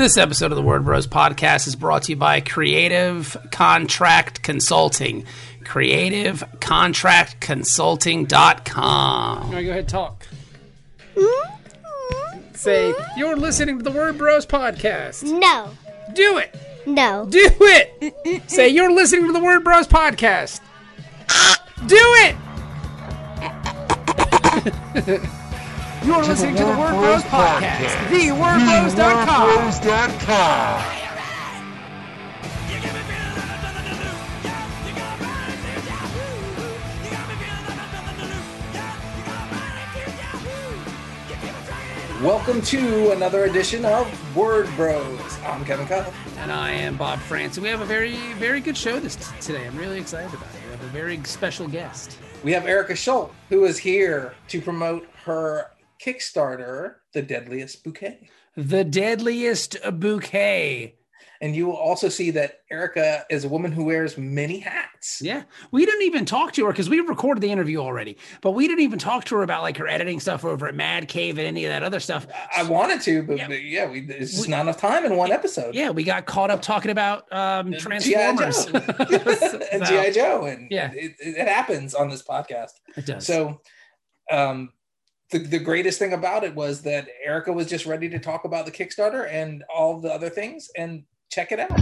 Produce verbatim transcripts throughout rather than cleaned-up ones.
This episode of the Word Bros podcast is brought to you by Creative Contract Consulting. creative contract consulting dot com. All right, go ahead, talk. Say, you're listening to the Word Bros podcast. No. Do it. No. Do it. Say, you're listening to the Word Bros podcast. Do it. You're listening to the Word Bros podcast. the word bros dot com. Welcome to another edition of Word Bros. I'm Kevin Kyle. And I am Bob France. We have a very, very good show this t- today. I'm really excited about it. We have a very special guest. We have Erica Schultz, who is here to promote her Kickstarter, The Deadliest Bouquet. The Deadliest Bouquet. And you will also see that Erica is a woman who wears many hats. Yeah. We didn't even talk to her because we recorded the interview already, but we didn't even talk to her about like her editing stuff over at Mad Cave and any of that other stuff. I wanted to, but yeah, but yeah we, it's just we, not enough time in one episode. Yeah, we got caught up talking about um, Transformers. G I. Joe. and G I. Joe. And yeah. it, it happens on this podcast. It does. So um, the, the greatest thing about it was that Erica was just ready to talk about the Kickstarter and all the other things, and check it out.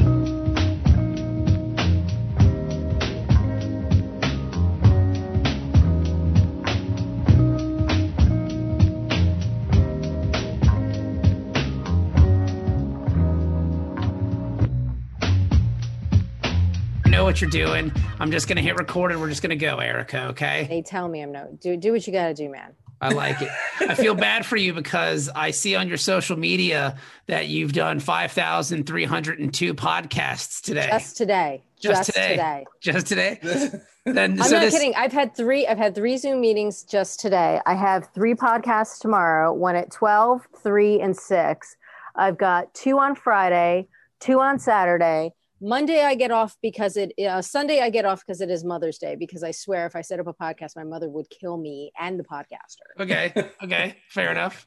I know what you're doing. I'm just going to hit record and we're just going to go, Erica, okay? They tell me I'm no. Do, do what you got to do, man. I like it. I feel bad for you because I see on your social media that you've done five thousand three hundred two podcasts today. Just today. Just, just today. today. Just today. Then, I'm so not this... kidding. I've had three. I've had three Zoom meetings just today. I have three podcasts tomorrow. One at twelve, three, and six. I've got two on Friday, two on Saturday. Monday I get off because it, uh, Sunday I get off because it is Mother's Day, because I swear if I set up a podcast, my mother would kill me and the podcaster. Okay. Okay. Fair enough.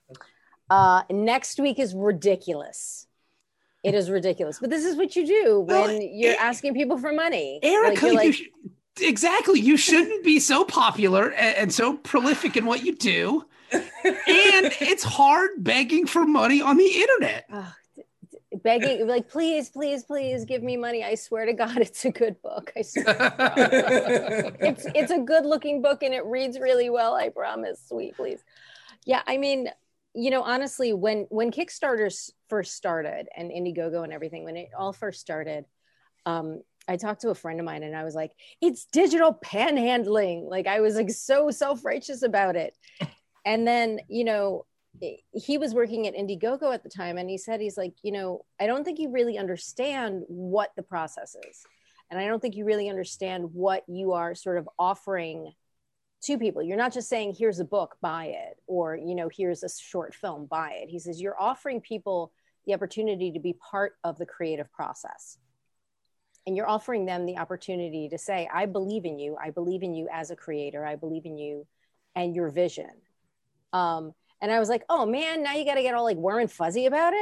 Uh, next week is ridiculous. It is ridiculous. But this is what you do when well, you're it, asking people for money. Erica, like, like, you sh- exactly. You shouldn't be so popular and, and so prolific in what you do. And it's hard begging for money on the internet. Oh, begging, like, please, please, please give me money. I swear to God, it's a good book. I swear to God. it's it's a good looking book and it reads really well. I promise. Sweet, please. Yeah, I mean, you know, honestly, when when Kickstarters first started and Indiegogo and everything, when it all first started, um, I talked to a friend of mine and I was like, it's digital panhandling. Like, I was like so self-righteous about it. And then, you know, he was working at Indiegogo at the time, and he said, he's like, you know, I don't think you really understand what the process is. And I don't think you really understand what you are sort of offering to people. You're not just saying, here's a book, buy it, or, you know, here's a short film, buy it. He says, you're offering people the opportunity to be part of the creative process. And you're offering them the opportunity to say, I believe in you. I believe in you as a creator. I believe in you and your vision. Um, And I was like, oh man, now you got to get all like warm and fuzzy about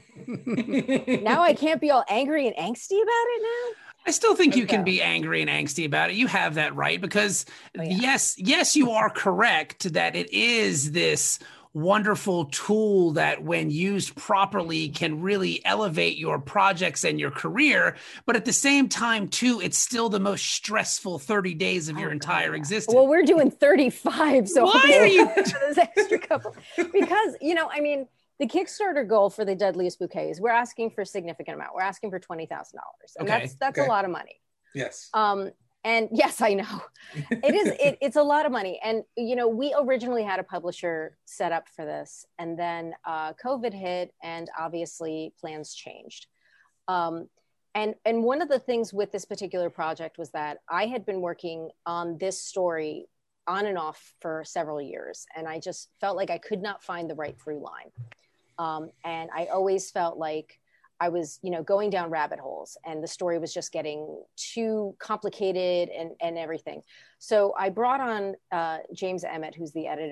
it. Now I can't be all angry and angsty about it now. I still think you can be angry and angsty about it. You have that right, because oh, yeah. yes, yes, you are correct that it is this wonderful tool that when used properly can really elevate your projects and your career. But at the same time, too, it's still the most stressful thirty days of your oh, entire yeah. existence. Well, we're doing thirty-five. So why are you this extra couple? Because, you know, I mean, the Kickstarter goal for the Deadliest Bouquet is we're asking for a significant amount. We're asking for twenty thousand dollars. And okay. that's, that's okay. a lot of money. Yes. Um, And yes, I know it is. It, it's a lot of money. And, you know, we originally had a publisher set up for this, and then uh, COVID hit and obviously plans changed. Um, and, and one of the things with this particular project was that I had been working on this story on and off for several years. And I just felt like I could not find the right through line. Um, and I always felt like I was, you know, going down rabbit holes and the story was just getting too complicated and, and everything. So I brought on uh, James Emmett, who's the editor,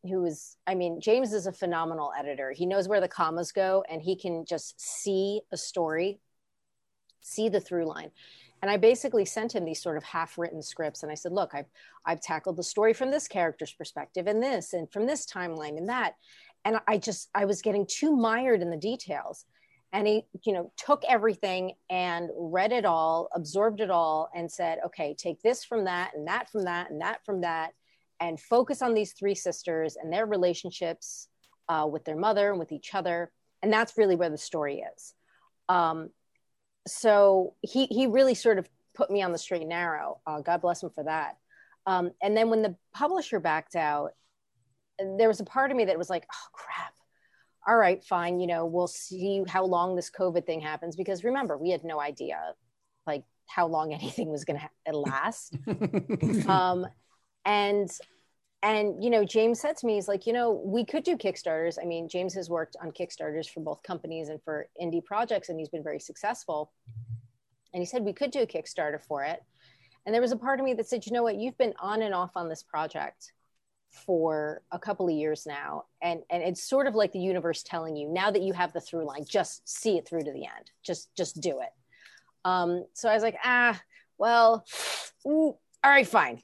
who is, I mean, James is a phenomenal editor. He knows where the commas go, and he can just see a story, see the through line. And I basically sent him these sort of half-written scripts. And I said, look, I've, I've tackled the story from this character's perspective and this, and from this timeline and that. And I just, I was getting too mired in the details. And he, you know, took everything and read it all, absorbed it all, and said, okay, take this from that and that from that and that from that, and focus on these three sisters and their relationships uh, with their mother and with each other. And that's really where the story is. Um, so he, he really sort of put me on the straight and narrow. Uh, God bless him for that. Um, and then when the publisher backed out, there was a part of me that was like, oh, crap. All right, fine. You know, we'll see how long this COVID thing happens, because remember, we had no idea like how long anything was going to last. um, and, and, you know, James said to me, he's like, you know, we could do Kickstarters. I mean, James has worked on Kickstarters for both companies and for indie projects, and he's been very successful. And he said, we could do a Kickstarter for it. And there was a part of me that said, you know what, you've been on and off on this project for a couple of years now. And, and it's sort of like the universe telling you, now that you have the through line, just see it through to the end. Just, just do it. Um, so I was like, ah, well, ooh, all right, fine.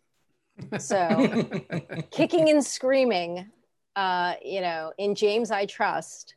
So kicking and screaming, uh, you know, in James I trust.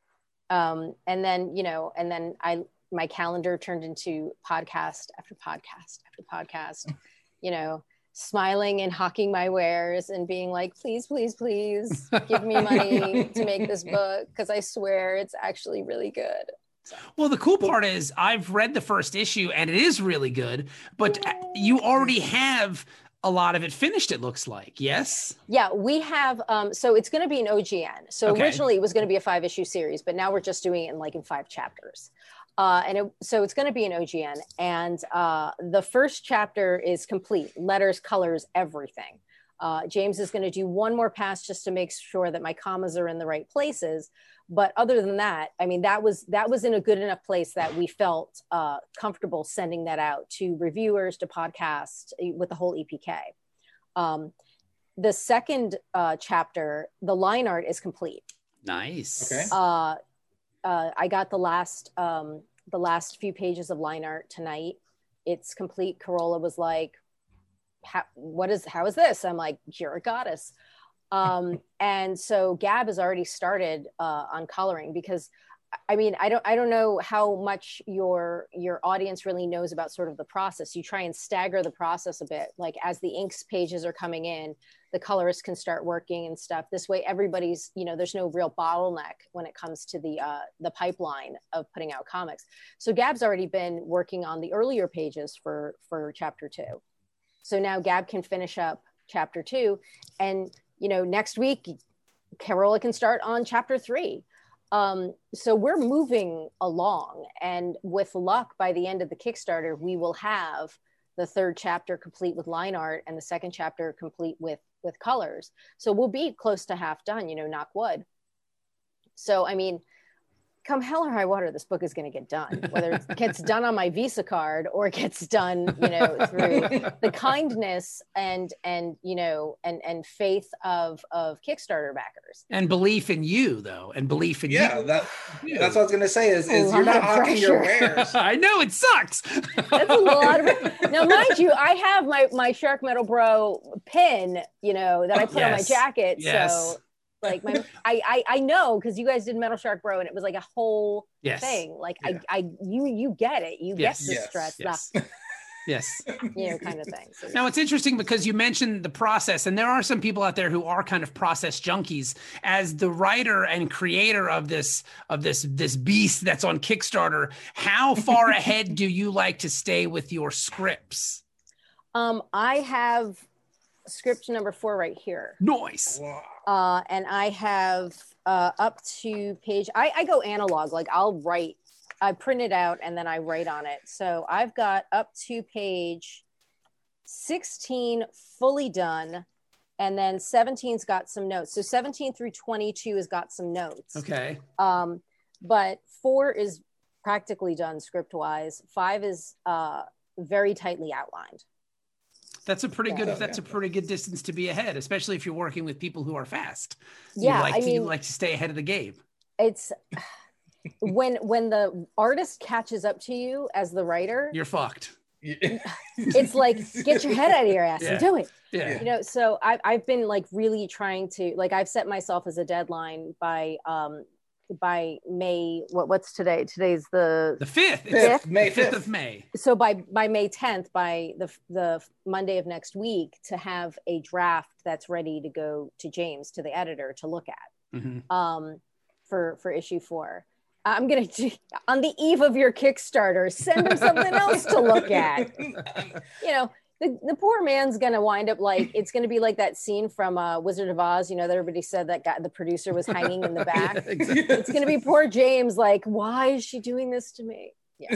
Um, and then, you know, and then I, my calendar turned into podcast after podcast after podcast, you know, smiling and hawking my wares and being like, please, please, please give me money to make this book, because I swear it's actually really good. So. Well, the cool part is I've read the first issue and it is really good, but Yay. You already have a lot of it finished, it looks like. Yes? Yeah, we have. Um, so it's going to be an O G N. So okay. Originally it was going to be a five issue series, but now we're just doing it in like in five chapters. Uh, and it, so it's going to be an O G N. And uh, the first chapter is complete, letters, colors, everything. Uh, James is going to do one more pass just to make sure that my commas are in the right places. But other than that, I mean, that was that was in a good enough place that we felt uh, comfortable sending that out to reviewers, to podcasts, with the whole E P K. Um, the second uh, chapter, the line art is complete. Nice. Okay. Uh, uh, I got the last um, the last few pages of line art tonight. It's complete. Carola was like, how, what is, how is this? I'm like, you're a goddess. Um, and so Gab has already started uh, on coloring, because I mean, I don't, I don't know how much your, your audience really knows about sort of the process. You try and stagger the process a bit, like as the inks pages are coming in, the colorists can start working and stuff. This way, everybody's, you know, there's no real bottleneck when it comes to the, uh, the pipeline of putting out comics. So Gab's already been working on the earlier pages for, for chapter two. So now Gab can finish up chapter two, and, you know, next week, Carola can start on chapter three. Um, so we're moving along, and with luck, by the end of the Kickstarter, we will have the third chapter complete with line art and the second chapter complete with, with colors. So we'll be close to half done, you know, knock wood. So, I mean, come hell or high water, this book is going to get done, whether it gets done on my Visa card or it gets done, you know, through the kindness and, and, you know, and, and faith of, of Kickstarter backers. And belief in you, though, and belief in yeah, you. That, that's what I was going to say is, is you're not hawking your wares. I know, it sucks. That's a lot of it. Now, mind you, I have my, my Shark Metal Bro pin, you know, that I put yes. on my jacket. Yes. So like my, I, I, I know, because you guys did Metal Shark Bro, and it was like a whole yes. thing. Like yeah. I, I, you, you get it. You yes. get the yes. stress, yes. the, yes, you know, kind of thing. So, now it's interesting because you mentioned the process, and there are some people out there who are kind of process junkies. As the writer and creator of this, of this, this beast that's on Kickstarter, how far ahead do you like to stay with your scripts? Um, I have script number four right here. Nice. Uh, and I have uh, up to page, I, I go analog, like I'll write, I print it out and then I write on it. So I've got up to page sixteen fully done, and then seventeen's got some notes. So seventeen through twenty-two has got some notes. Okay. Um, but four is practically done script wise. Five is uh, very tightly outlined. That's a pretty good. So, that's yeah. a pretty good distance to be ahead, especially if you're working with people who are fast. Yeah, you like I to, mean, you like to stay ahead of the game. It's when when the artist catches up to you as the writer, You're fucked. It's like, get your head out of your ass Yeah. and do it. Yeah. You know, so I, I've been like really trying to, like, I've set myself as a deadline by um by May. What what's today? Today's the The fifth. Fifth, May fifth fifth of May. so by by May tenth, by the the Monday of next week, to have a draft that's ready to go to James, to the editor, to look at Mm-hmm. um for for issue four. I'm gonna on the eve of your Kickstarter, send him something else to look at. You know, the, the poor man's gonna wind up like, it's gonna be like that scene from uh, Wizard of Oz. You know, that everybody said that guy, the producer, was hanging in the back. Yeah, exactly. It's gonna be poor James, like, why is she doing this to me? Yeah.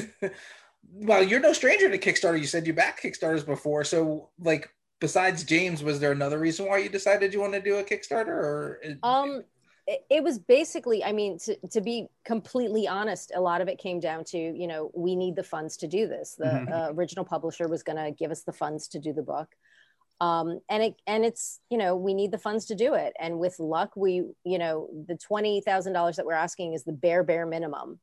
Well, you're no stranger to Kickstarter. You said you backed Kickstarters before. So, like, besides James, was there another reason why you decided you want to do a Kickstarter? Or Um, it, it was basically, I mean, to, to be completely honest, a lot of it came down to, you know, we need the funds to do this. The Mhm. uh, original publisher was going to give us the funds to do the book. Um, and it, and it's, you know, we need the funds to do it. And with luck, we, you know, the twenty thousand dollars that we're asking is the bare, bare minimum.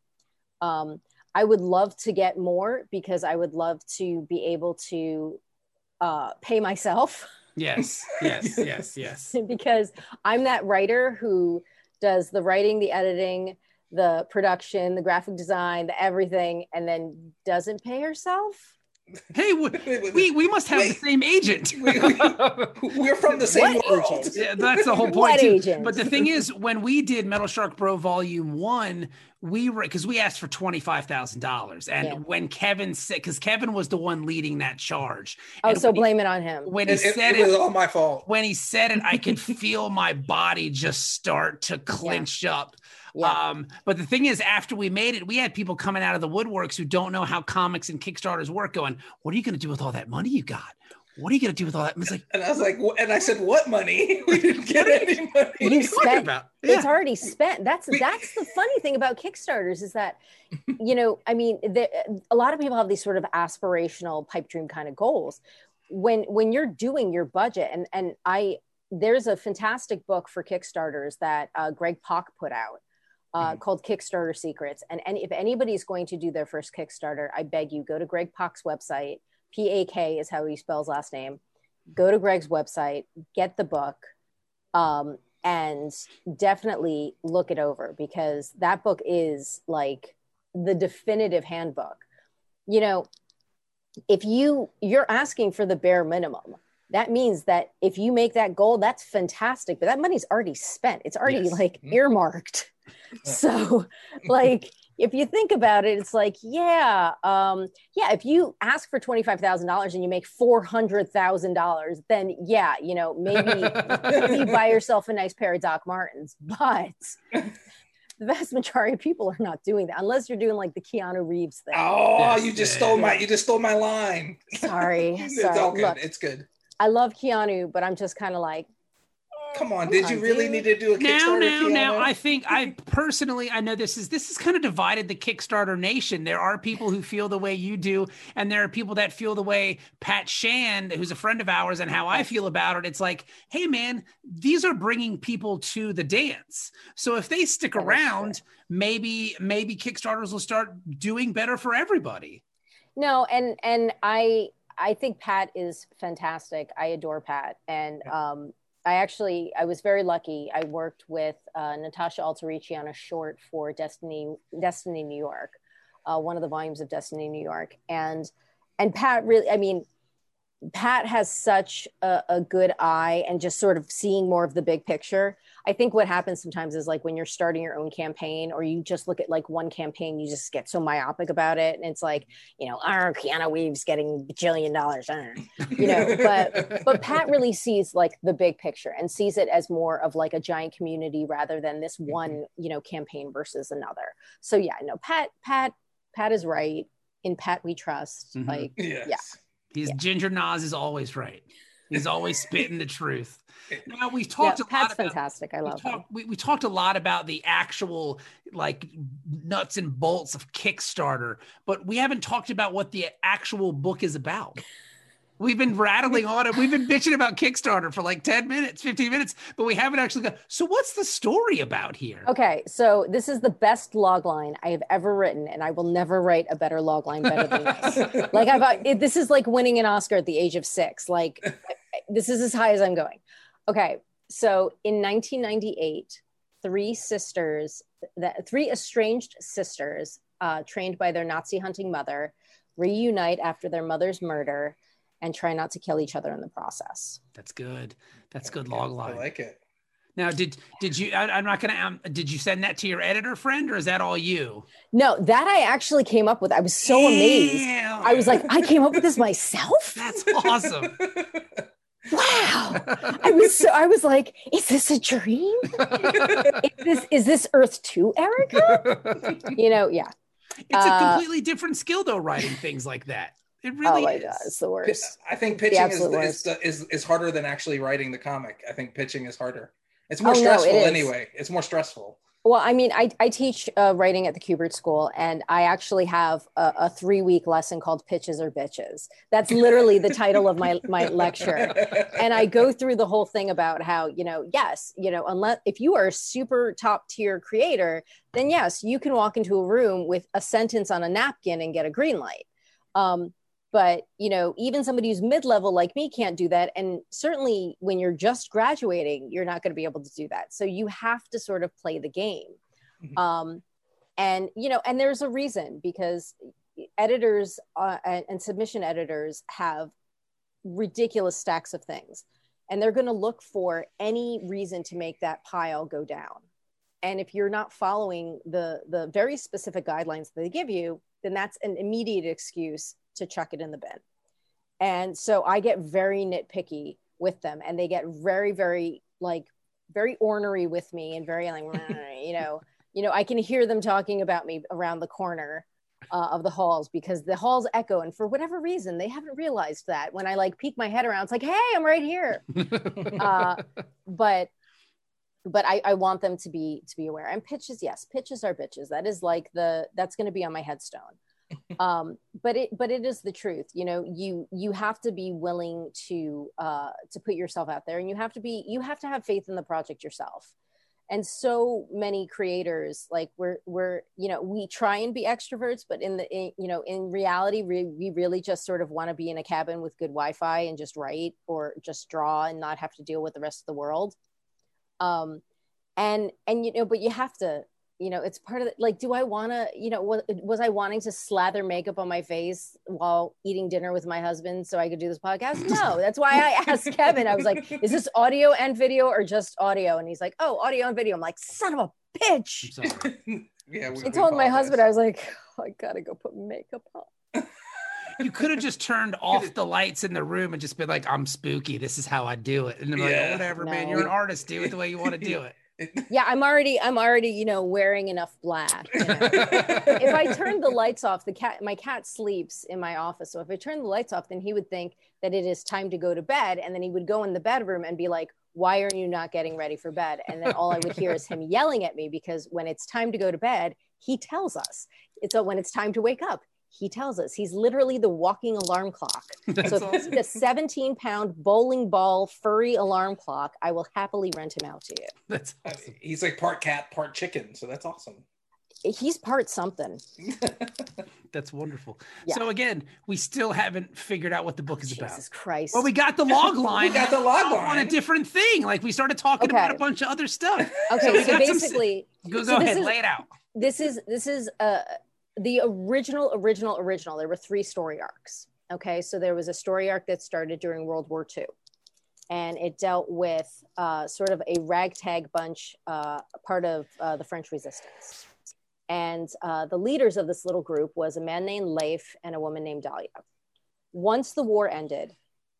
Um, I would love to get more, because I would love to be able to uh, pay myself. Yes, yes, yes, yes. Because I'm that writer who does the writing, the editing, the production, the graphic design, the everything, and then doesn't pay herself. Hey, we we, we must have Wait. the same agent. we, we, we're from the same What world. agent? Yeah, that's the whole point. What too. agent? But the thing is, when we did Metal Shark Bro Volume One, we were because we asked for twenty five thousand dollars, and Yeah. when Kevin said, because Kevin was the one leading that charge. Oh, and so when he- blame it on him. When he It, it, said it it, was all my fault. when he said it, I could feel my body just start to clench up. Yeah. Um, but the thing is, after we made it, we had people coming out of the woodworks who don't know how comics and Kickstarters work, going, "What are you going to do with all that money you got? What are you going to do with all that?" And it's like, And I was like, "Wh-" and I said, "What money? We didn't get any money." what are You you talking spent- about? It's Yeah. already spent. That's We- that's the funny thing about Kickstarters, is that, you know, I mean, the, a lot of people have these sort of aspirational pipe dream kind of goals. When when you're doing your budget, and and I there's a fantastic book for Kickstarters that uh, Greg Pak put out. Uh, Mhm. called Kickstarter Secrets. And any, if anybody's going to do their first Kickstarter, I beg you, go to Greg Pak's website. P A K is how he spells last name. Go to Greg's website, get the book, um, and definitely look it over, because that book is like the definitive handbook. You know, if you you're asking for the bare minimum, that means that if you make that goal, that's fantastic, but that money's already spent. It's already Yes. like earmarked. So, like, if you think about it, it's like, yeah, um, yeah, if you ask for twenty-five thousand dollars and you make four hundred thousand dollars, then yeah, you know, maybe, maybe you buy yourself a nice pair of Doc Martens. But the vast majority of people are not doing that, unless you're doing like the Keanu Reeves thing. Oh, Yes, you just yeah, stole yeah. my you just stole my line. Sorry, It's sorry. all good. Look, It's good. I love Keanu, but I'm just kind of like, Come on, Come did on, you really dude. need to do a Now, Kickstarter? now, now, Keanu? I think I personally, I know this is this is kind of divided the Kickstarter nation. There are people who feel the way you do, and there are people that feel the way Pat Shand, who's a friend of ours, and how I feel about it. It's like, hey, man, these are bringing people to the dance. So if they stick That is around, maybe maybe Kickstarters will start doing better for everybody. no, and and I I think Pat is fantastic. I adore Pat, and um, I actually I was very lucky. I worked with uh, Natasha Alterici on a short for Destiny Destiny New York, uh, one of the volumes of Destiny New York, and and Pat really, I mean, Pat has such a, a good eye, and just sort of seeing more of the big picture. I think what happens sometimes is, like, when you're starting your own campaign, or you just look at like one campaign, you just get so myopic about it. And it's like, you know, our Keanu Reeves getting a bajillion dollars, uh, you know, but, but Pat really sees like the big picture, and sees it as more of like a giant community rather than this one, you know, campaign versus another. So yeah, no, Pat, Pat, Pat is right. In Pat we trust. Mhm. Like, Yes. yeah. He's Yeah. Ginger Nas is always right. He's always spitting the truth. Now we've Yeah, talked a Pat's lot about fantastic. I we love him. talked, we, we talked a lot about the actual like nuts and bolts of Kickstarter, but we haven't talked about what the actual book is about. We've been rattling on it. We've been bitching about Kickstarter for like ten minutes, fifteen minutes, but we haven't actually got. So what's the story about here? Okay, so this is the best log line I have ever written, and I will never write a better log line better than this. Like I've, it, this is like winning an Oscar at the age of six. Like this is as high as I'm going. Okay, so in nineteen ninety-eight, three sisters, that three estranged sisters, uh, trained by their Nazi hunting mother, reunite after their mother's murder and try not to kill each other in the process. That's good. That's good log line. I like it. Now, did did you? I, I'm not gonna. Um, did you send that to your editor friend, or is that all you? No, that I actually came up with. I was so amazed. Damn. I was like, I came up with this myself. That's awesome. Wow. I was so. I was like, is this a dream? is this is this Earth two, Erica? You know, yeah. It's uh, a completely different skill, though, writing things like that. It really oh my is. God, it's the worst. I think pitching is, is, is is harder than actually writing the comic. I think pitching is harder. It's more oh, stressful no, it anyway. It's more stressful. Well, I mean, I, I teach uh, writing at the Kubert School, and I actually have a, a three-week lesson called Pitches or Bitches. That's literally the title of my, my lecture. And I go through the whole thing about how, you know, yes, you know, unless if you are a super top-tier creator, then yes, you can walk into a room with a sentence on a napkin and get a green light. Um, But, you know, even somebody who's mid-level like me can't do that. And certainly when you're just graduating, you're not going to be able to do that. So you have to sort of play the game. Mm-hmm. Um, and, you know, and there's a reason, because editors uh, and, and submission editors have ridiculous stacks of things. And they're going to look for any reason to make that pile go down. And if you're not following the, the very specific guidelines that they give you, then that's an immediate excuse to chuck it in the bin. And so I get very nitpicky with them, and they get very, very like very ornery with me, and very like, you know, you know, I can hear them talking about me around the corner uh, of the halls, because the halls echo. And for whatever reason, they haven't realized that when I like peek my head around, it's like, hey, I'm right here. uh, but but I, I want them to be to be aware. And pitches, yes, pitches are bitches. That is like the that's going to be on my headstone. um but it but it is the truth. You know, you you have to be willing to uh to put yourself out there, and you have to be you have to have faith in the project yourself. And so many creators, like we're we're you know, we try and be extroverts, but in the in, you know in reality we, we really just sort of want to be in a cabin with good Wi-Fi and just write or just draw and not have to deal with the rest of the world. um and and you know but you have to, you know, it's part of the, like, do I want to, you know, was, was I wanting to slather makeup on my face while eating dinner with my husband so I could do this podcast? No, that's why I asked Kevin. I was like, is this audio and video or just audio? And he's like, oh, audio and video. I'm like, son of a bitch. yeah, we, I told my husband, I was like, oh, I got to go put makeup on. You could have just turned off the lights in the room and just been like, I'm spooky. This is how I do it. And they're yeah. like, oh, whatever, no. man, you're an artist. Do it the way you want to do it. Yeah, I'm already, I'm already, you know, wearing enough black. You know? If I turned the lights off, the cat, my cat sleeps in my office. So if I turn the lights off, then he would think that it is time to go to bed. And then he would go in the bedroom and be like, why are you not getting ready for bed? And then all I would hear is him yelling at me, because when it's time to go to bed, he tells us. It's a, when it's time to wake up, he tells us. He's literally the walking alarm clock. That's so if awesome. It's a seventeen pound bowling ball furry alarm clock, I will happily rent him out to you. That's awesome. He's like part cat, part chicken. So that's awesome. He's part something. That's wonderful. Yeah. So again, we still haven't figured out what the book is Jesus about. Jesus Christ. Well, we got the log line. we got the log line. On a different thing. Like we started talking okay. about a bunch of other stuff. Okay, so, so basically. Some... Go, go so ahead, is, lay it out. This is, this is, uh, the original, original, original, there were three story arcs. Okay. So there was a story arc that started during World War Two, and it dealt with uh, sort of a ragtag bunch, uh, part of uh, the French resistance. And uh, the leaders of this little group was a man named Leif and a woman named Dahlia. Once the war ended,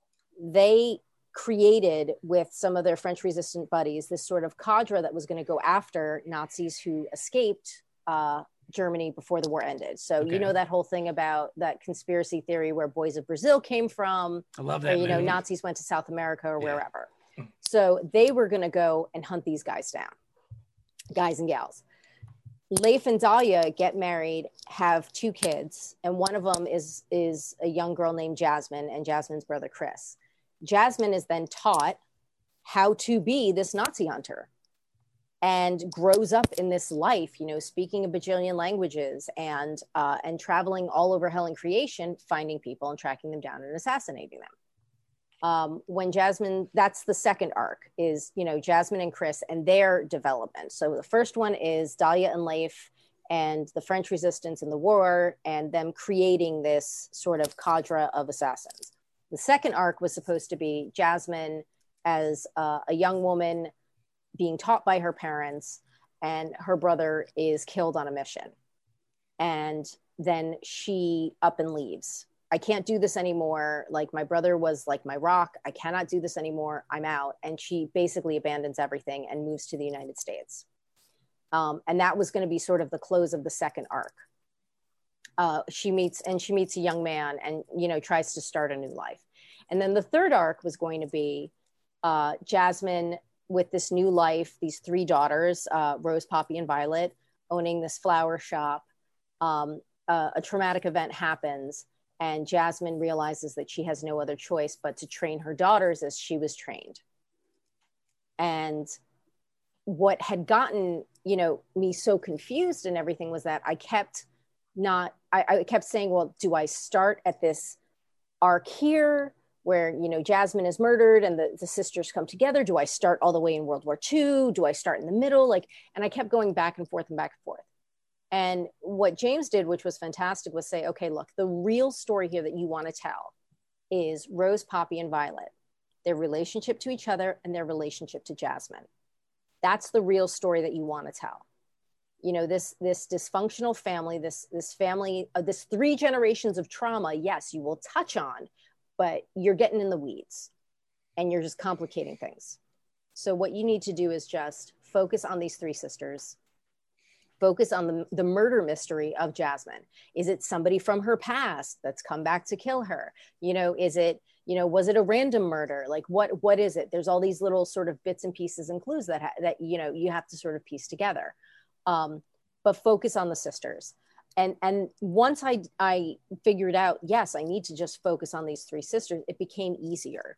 they created with some of their French resistant buddies, this sort of cadre that was going to go after Nazis who escaped uh, Germany before the war ended. So okay. you know that whole thing about that conspiracy theory where Boys of Brazil came from. I love that. Or, you movie. know, Nazis went to South America or yeah. wherever. So they were going to go and hunt these guys down, guys and gals. Leif and Dahlia get married, have two kids, and one of them is is a young girl named Jasmine, and Jasmine's brother Chris. Jasmine is then taught how to be this Nazi hunter and grows up in this life, you know, speaking a bajillion languages and uh, and traveling all over hell and creation, finding people and tracking them down and assassinating them. Um, when Jasmine, that's the second arc, is, you know, Jasmine and Chris and their development. So the first one is Dahlia and Leif and the French resistance in the war and them creating this sort of cadre of assassins. The second arc was supposed to be Jasmine as uh, a young woman being taught by her parents, and her brother is killed on a mission. And then she up and leaves. I can't do this anymore. Like, my brother was like my rock. I cannot do this anymore. I'm out. And she basically abandons everything and moves to the United States. Um, and that was going to be sort of the close of the second arc. Uh, she meets and she meets a young man and, you know, tries to start a new life. And then the third arc was going to be uh, Jasmine with this new life, these three daughters, uh, Rose, Poppy, and Violet, owning this flower shop. Um, uh, a traumatic event happens. And Jasmine realizes that she has no other choice but to train her daughters as she was trained. And what had gotten, you know, me so confused and everything was that I kept not, I, I kept saying, well, do I start at this arc here where, you know, Jasmine is murdered and the, the sisters come together? Do I start all the way in World War Two? Do I start in the middle? Like, and I kept going back and forth and back and forth. And what James did, which was fantastic, was say, okay, look, the real story here that you want to tell is Rose, Poppy, and Violet, their relationship to each other and their relationship to Jasmine. That's the real story that you want to tell. You know, this, this dysfunctional family, this, this family, uh, this three generations of trauma, yes, you will touch on, but you're getting in the weeds and you're just complicating things. So what you need to do is just focus on these three sisters. Focus on the, the murder mystery of Jasmine. Is it somebody from her past that's come back to kill her? You know, is it, you know, was it a random murder? Like, what, what is it? There's all these little sort of bits and pieces and clues that, ha- that, you know, you have to sort of piece together. Um, but focus on the sisters. And, and once I, I figured out, yes, I need to just focus on these three sisters, it became easier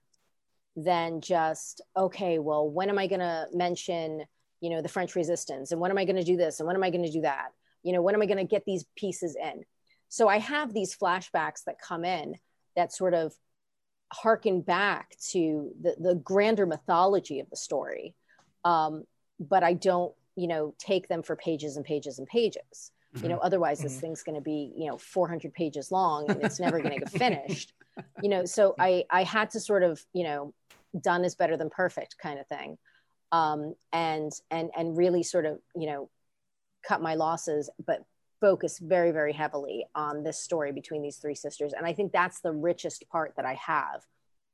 than just, okay, well, when am I going to mention, you know, the French resistance, and when am I going to do this? And when am I going to do that? You know, when am I going to get these pieces in? So I have these flashbacks that come in that sort of harken back to the, the grander mythology of the story. Um, but I don't, you know, take them for pages and pages and pages, mm-hmm. you know, otherwise mm-hmm. this thing's going to be, you know, four hundred pages long and it's never going to get finished, you know? So I, I had to sort of, you know, done is better than perfect kind of thing. Um, and, and, and really sort of, you know, cut my losses, but focus very, very heavily on this story between these three sisters. And I think that's the richest part that I have.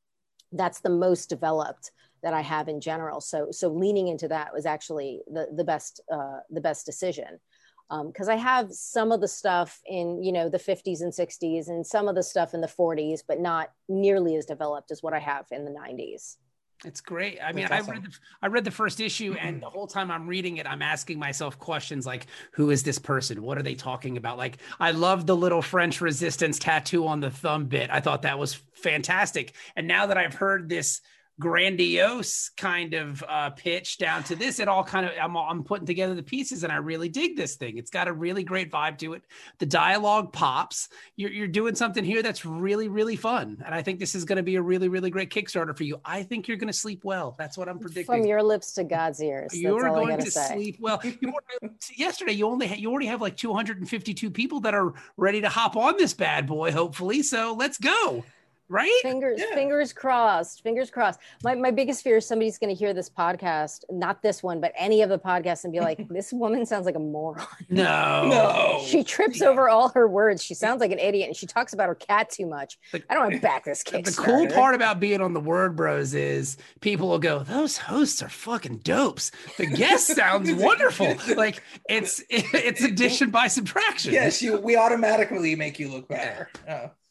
That's the most developed that I have in general. So, so leaning into that was actually the, the best, uh, the best decision. Um, cause I have some of the stuff in, you know, the fifties and sixties and some of the stuff in the forties, but not nearly as developed as what I have in the nineties. It's great. I mean, That's I awesome. read the, I read the first issue, and the whole time I'm reading it, I'm asking myself questions like, who is this person? What are they talking about? Like, I love the little French resistance tattoo on the thumb bit. I thought that was fantastic. And now that I've heard this grandiose kind of uh, pitch down to this, it all kind of, I'm, I'm putting together the pieces, and I really dig this thing. It's got a really great vibe to it. The dialogue pops. You're, you're doing something here that's really, really fun. And I think this is going to be a really, really great Kickstarter for you. I think you're going to sleep well. That's what I'm predicting. From your lips to God's ears. You're that's all going I to say. sleep well. You, yesterday, you only ha- you already have like two hundred fifty-two people that are ready to hop on this bad boy, hopefully. So let's go. Right? Fingers, Yeah. fingers crossed, fingers crossed. My, my biggest fear is somebody's going to hear this podcast, not this one, but any of the podcasts, and be like, this woman sounds like a moron. No. No. She trips over all her words. She sounds like an idiot, and she talks about her cat too much. The- I don't want to back this Kickstarter. The cool part about being on the Word Bros is people will go, those hosts are fucking dopes. The guest sounds wonderful. Like, it's it's addition by subtraction. Yes, you. We automatically make you look better. Oh.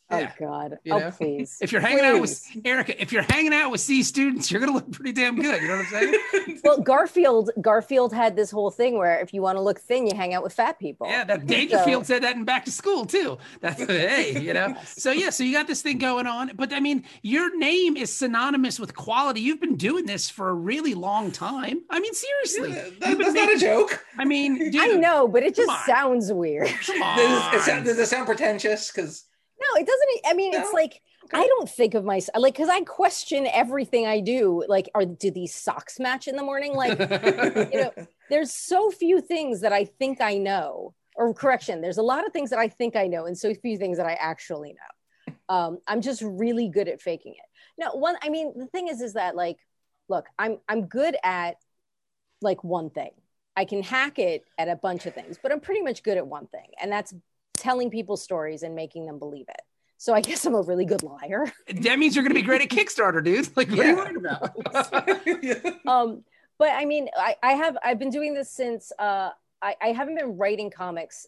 Yeah. Oh God! You oh know? please! If you're hanging please. out with Erica, if you're hanging out with C students, you're gonna look pretty damn good. You know what I'm saying? Well, Garfield Garfield had this whole thing where if you want to look thin, you hang out with fat people. Yeah, that Dangerfield So, said that in Back to School too. That's hey, you know. Yes. So yeah, so you got this thing going on, but I mean, your name is synonymous with quality. You've been doing this for a really long time. I mean, seriously, Yeah, You've that, been that's making- not a joke. I mean, dude, I know, but it come just on. sounds weird. Come on. Does it, sound, does it sound pretentious? Because No, it doesn't. I mean, No? it's like Okay. I don't think of myself like because I question everything I do. Like, are do these socks match in the morning? Like, you know, there's so few things that I think I know. Or correction, there's a lot of things that I think I know, and so few things that I actually know. Um, I'm just really good at faking it. No, one. I mean, the thing is, is that like, look, I'm I'm good at like one thing. I can hack it at a bunch of things, but I'm pretty much good at one thing, and that's telling people stories and making them believe it. So I guess I'm a really good liar. That means you're gonna be great at Kickstarter, dude. Like, what Yeah. are you worried about? Yeah. Um, but I mean, I, I have I've been doing this since uh, I, I haven't been writing comics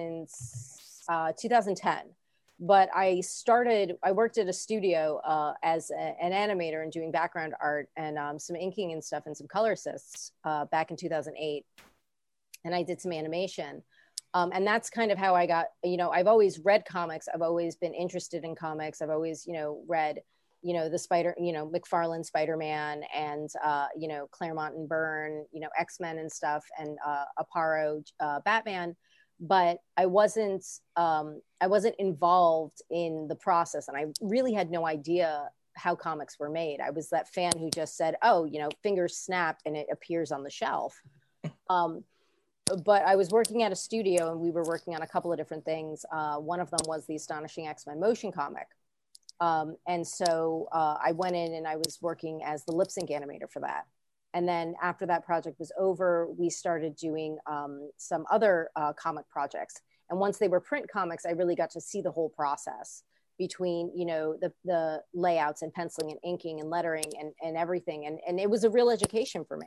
since uh, two thousand ten. But I started. I worked at a studio uh, as a, an animator and doing background art and um, some inking and stuff and some color assists uh, back in two thousand eight. And I did some animation. Um, and that's kind of how I got, you know, I've always read comics. I've always been interested in comics. I've always, you know, read, you know, the Spider, you know, McFarlane Spider-Man and, uh, you know, Claremont and Byrne, you know, X-Men and stuff and uh, Aparo uh, Batman. But I wasn't, um, I wasn't involved in the process. And I really had no idea how comics were made. I was that fan who just said, oh, you know, fingers snapped and it appears on the shelf. Um, but I was working at a studio and we were working on a couple of different things. Uh, one of them was the Astonishing X-Men motion comic. Um, and so uh, I went in and I was working as the lip sync animator for that. And then after that project was over, we started doing um, some other uh, comic projects. And once they were print comics, I really got to see the whole process between, you know, the, the layouts and penciling and inking and lettering and, and everything. And, and it was a real education for me.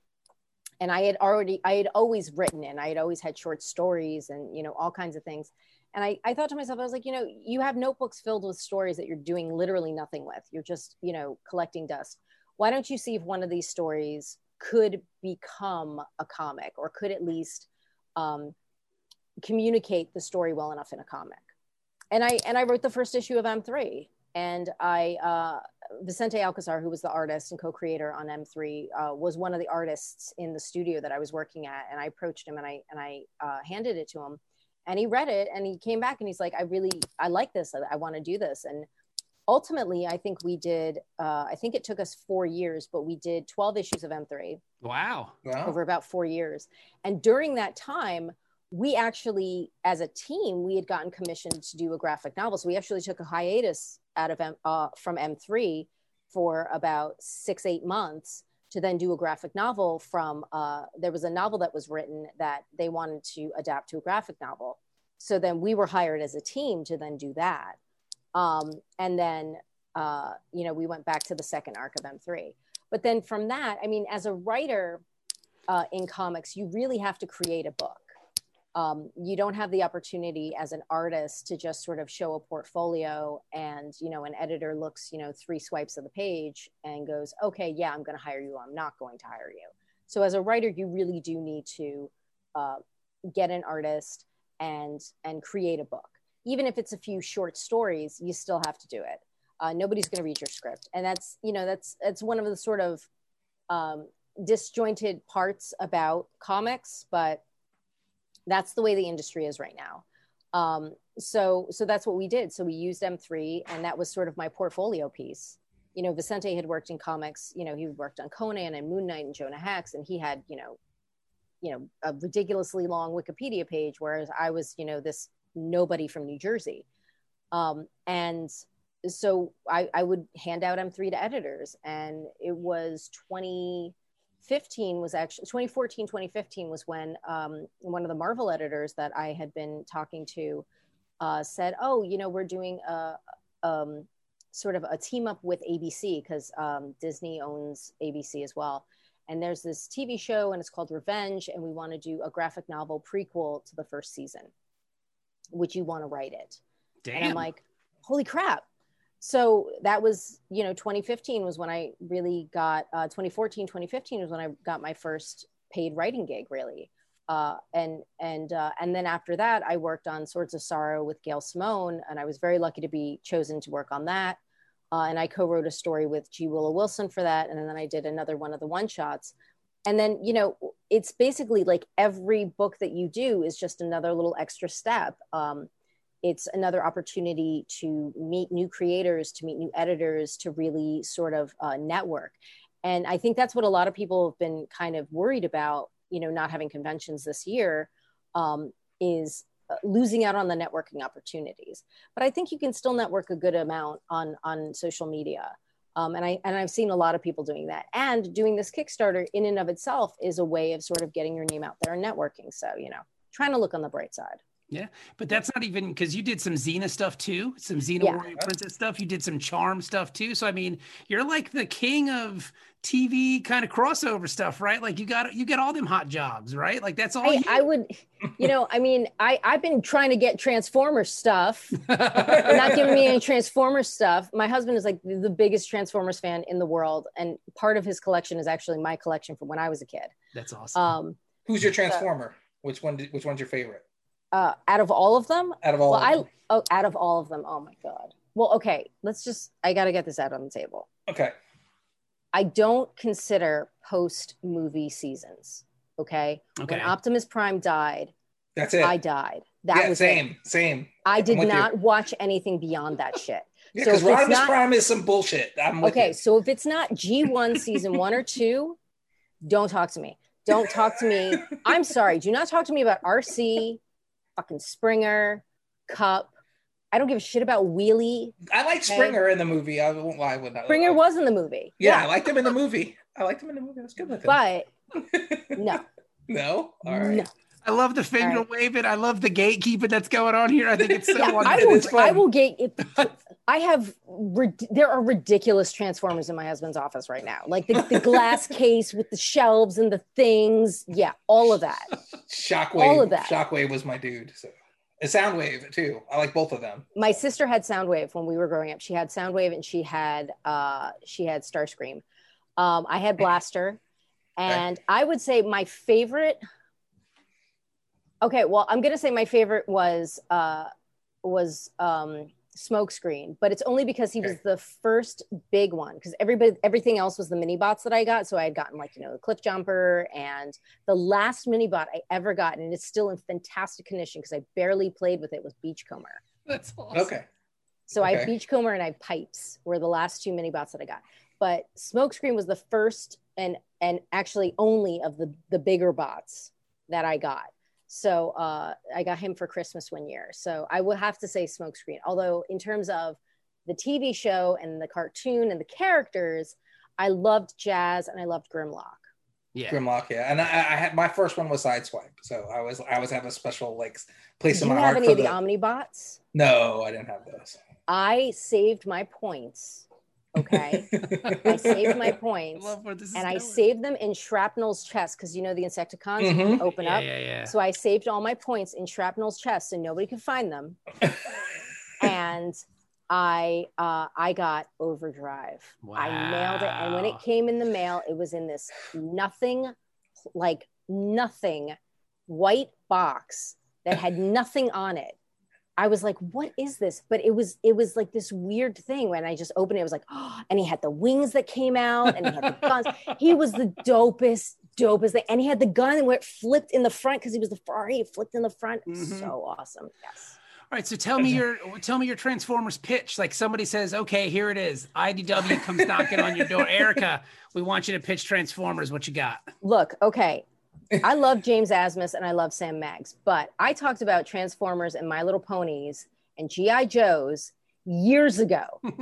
And I had already, I had always written and I had always had short stories and, you know, all kinds of things. And I, I thought to myself, I was like, you know, you have notebooks filled with stories that you're doing literally nothing with. You're just, you know, collecting dust. Why don't you see if one of these stories could become a comic or could at least um, communicate the story well enough in a comic? And I, and I wrote the first issue of M three. And I, uh, Vicente Alcazar, who was the artist and co-creator on M three, uh, was one of the artists in the studio that I was working at. And I approached him and I, and I uh, handed it to him and he read it and he came back and he's like, I really, I like this. I, I want to do this. And ultimately, I think we did, uh, I think it took us four years, but we did twelve issues of M three. Wow. Wow. Over about four years. And during that time, we actually, as a team, we had gotten commissioned to do a graphic novel. So we actually took a hiatus out of M, uh, from M three for about six, eight months to then do a graphic novel from, uh, there was a novel that was written that they wanted to adapt to a graphic novel. So then we were hired as a team to then do that. Um, and then, uh, you know, we went back to the second arc of M three. But then from that, I mean, as a writer uh, in comics, you really have to create a book. Um, you don't have the opportunity as an artist to just sort of show a portfolio and, you know, an editor looks, you know, three swipes of the page and goes, okay, yeah, I'm going to hire you. I'm not going to hire you. So as a writer, you really do need to uh, get an artist and, and create a book. Even if it's a few short stories, you still have to do it. Uh, nobody's going to read your script. And that's, you know, that's, that's one of the sort of um, disjointed parts about comics, but that's the way the industry is right now. Um, so, so that's what we did. So we used M three and that was sort of my portfolio piece. You know, Vicente had worked in comics, you know, he worked on Conan and Moon Knight and Jonah Hex, and he had, you know, you know, a ridiculously long Wikipedia page, whereas I was, you know, this nobody from New Jersey. Um, and so I, I would hand out M three to editors, and it was twenty fifteen was actually twenty fourteen, twenty fifteen was when um, one of the Marvel editors that I had been talking to uh, said, oh, you know, we're doing a um, sort of a team up with A B C because um, Disney owns A B C as well. And there's this T V show and it's called Revenge. And we want to do a graphic novel prequel to the first season. Would you want to write it? Damn. And I'm like, holy crap. So that was, you know, twenty fifteen was when I really got, uh, twenty fourteen, twenty fifteen was when I got my first paid writing gig, really. Uh, and and uh, and then after that, I worked on Swords of Sorrow with Gail Simone, and I was very lucky to be chosen to work on that. Uh, and I co-wrote a story with G. Willow Wilson for that, and then I did another one of the one-shots. And then, you know, it's basically like every book that you do is just another little extra step. Um, it's another opportunity to meet new creators, to meet new editors, to really sort of uh, network. And I think that's what a lot of people have been kind of worried about, you know, not having conventions this year, um, is losing out on the networking opportunities. But I think you can still network a good amount on, on social media. Um, and, I, and I've seen a lot of people doing that. And doing this Kickstarter in and of itself is a way of sort of getting your name out there and networking. So, you know, trying to look on the bright side. Yeah, but that's not even, because you did some Xena stuff too, some Xena Yeah. Warrior Princess stuff. You did some Charm stuff too. So I mean, you're like the king of T V kind of crossover stuff, right? Like you got you get all them hot jobs, right? Like that's all. I, you. I would, you know, I mean, I I've been trying to get Transformers stuff. They're not giving me any Transformers stuff. My husband is like the biggest Transformers fan in the world, and part of his collection is actually my collection from when I was a kid. That's awesome. Um, Who's your Transformer? So, which one? Did, which one's your favorite? Uh, out of all of them, out of all, well, of them. I oh, out of all of them. Oh my god. Well, okay, let's just. I got to get this out on the table. Okay. I don't consider post movie seasons. Okay? okay. When Optimus Prime died, that's it. I died. That yeah, was same, it. same. I did not you. watch anything beyond that shit. Yeah, because so Optimus Prime is some bullshit. I'm with okay, you. So if it's not G one season one or two, don't talk to me. Don't talk to me. I'm sorry. Do not talk to me about R C, fucking Springer, Cup. I don't give a shit about Wheelie. I like okay? Springer in the movie. I won't lie with that. Springer was in the movie. Yeah, yeah, I liked him in the movie. I liked him in the movie. I was good with him. But no. No? All right. No. I love the finger right. waving. I love the gatekeeping that's going on here. I think it's so yeah, wonderful. I will, it's I will gate it. I have, there are ridiculous Transformers in my husband's office right now. Like the, the glass case with the shelves and the things. Yeah, all of that. Shockwave. All of that. Shockwave was my dude. So. And Soundwave too. I like both of them. My sister had Soundwave when we were growing up. She had Soundwave and she had uh, she had Starscream. Um, I had Blaster, and okay. I would say my favorite. Okay, well, I'm gonna say my favorite was uh, was um, Smokescreen, but it's only because he okay. was the first big one. Because everybody, everything else was the mini bots that I got. So I had gotten like you know the Cliff Jumper, and the last mini bot I ever got, and it's still in fantastic condition because I barely played with it, was Beachcomber. That's awesome. Okay. So okay. I have Beachcomber and I have Pipes were the last two mini bots that I got. But Smokescreen was the first and and actually only of the the bigger bots that I got. So uh, I got him for Christmas one year. So I would have to say Smokescreen. Although in terms of the T V show and the cartoon and the characters, I loved Jazz and I loved Grimlock. Yeah, Grimlock. Yeah, and I, I had my first one was Sideswipe. So I was I always have a special like place Did in my heart. heart. Did you have any of the Omnibots? No, I didn't have those. I saved my points. Okay, I saved my points, I and I going. saved them in Shrapnel's chest because you know the Insecticons mm-hmm. open yeah, up. Yeah, yeah. So I saved all my points in Shrapnel's chest, and nobody could find them. and I uh, I got Overdrive. Wow. I nailed it, and when it came in the mail, it was in this nothing, like nothing, white box that had nothing on it. I was like, what is this? But it was, it was like this weird thing when I just opened it, it was like, oh, and he had the wings that came out and he had the guns. He was the dopest, dopest thing. And he had the gun where it flipped in the front because he was the Ferrari, it flipped in the front. Mm-hmm. So awesome. Yes. All right. So tell me your, tell me your Transformers pitch. Like somebody says, okay, here it is. I D W comes knocking on your door. Erica, we want you to pitch Transformers. What you got? Look, okay. I love James Asmus and I love Sam Maggs, but I talked about Transformers and My Little Ponies and G I Joes years ago,